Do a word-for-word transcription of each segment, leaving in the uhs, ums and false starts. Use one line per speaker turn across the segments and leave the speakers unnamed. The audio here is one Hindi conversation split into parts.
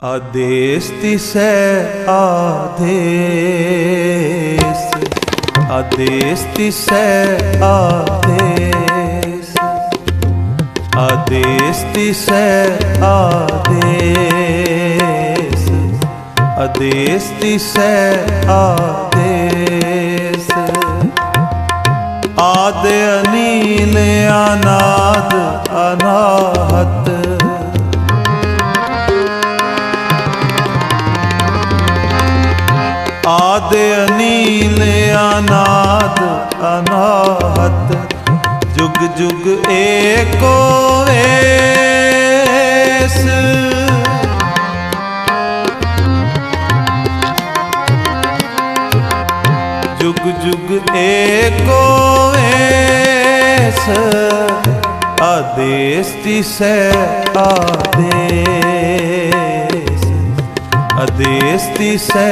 आदेश तिसै आदेश, आदेश तिसै आदेश, आदेश तिसै आदेश, आदेश तिसै आदेश। आदि अनील अनाद अनाहत, आदि अनील अनाद अनाहत, जुग जुग एको वेस। जुग जुग एको वेस, आदेश तिसै आदेश, आदेश तिसै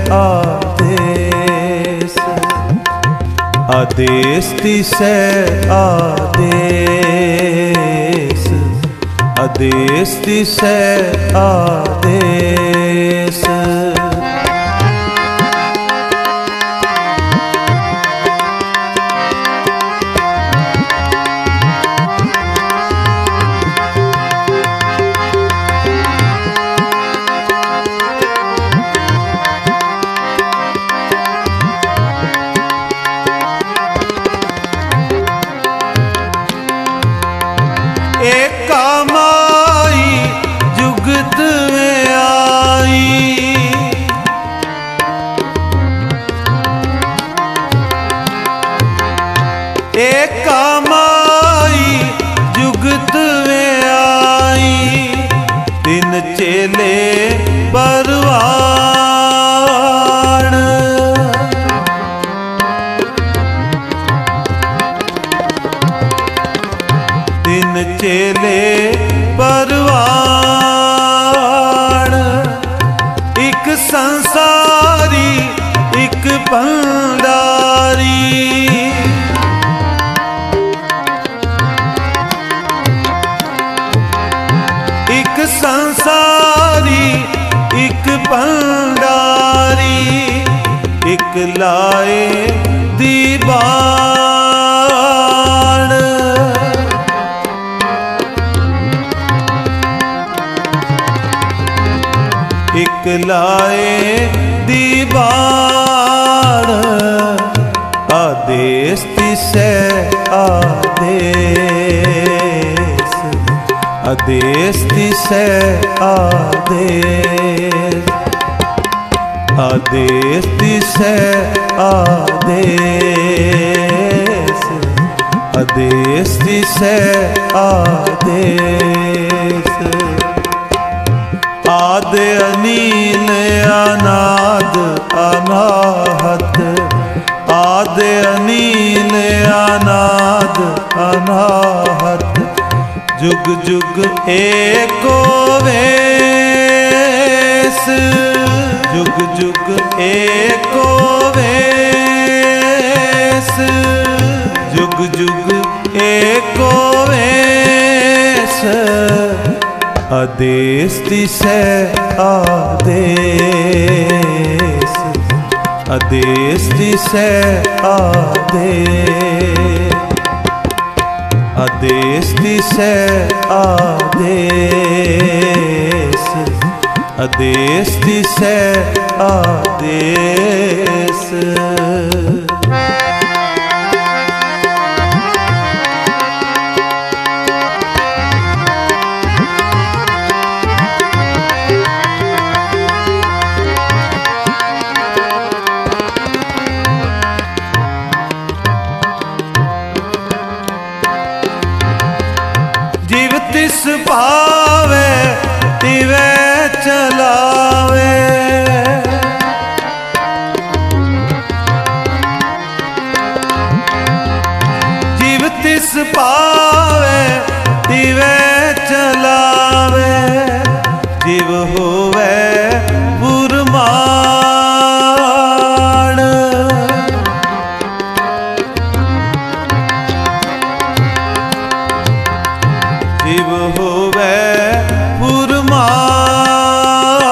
आदेश, आदेश तिसै आदेश, आदेश तिसै आदेश। एका माई जुगत में आई, एका माई जुगत में आई, दिन चेले परवान। दिन चेले परवान, एक संसारी एक भंडारी। एक संसारी एक भंडारी, एक लाए दीवान। एक लाए दीवान, आदेश तिसै आदेश, आदेश तिसै आदेश, आदेश तिसै आदेश, आदेश तिसै आदेश। आदि अनील अनाद अनाहत, आदि अनील अनाद अनाहत, जुग जुग एको वेस। जुग जुग एको वेस, जुग जुग एको वेस, आदेश तिसै आदेश, आदेश तिसै आदेश, आदेश तिसै आदेश, आदेश तिसै आदेश। जीव तिस पावे तिवै चलावे, जीव तिस पावे तिवै चलावे, जीव होवे पुरमाण। जीव होवे पुरमाण,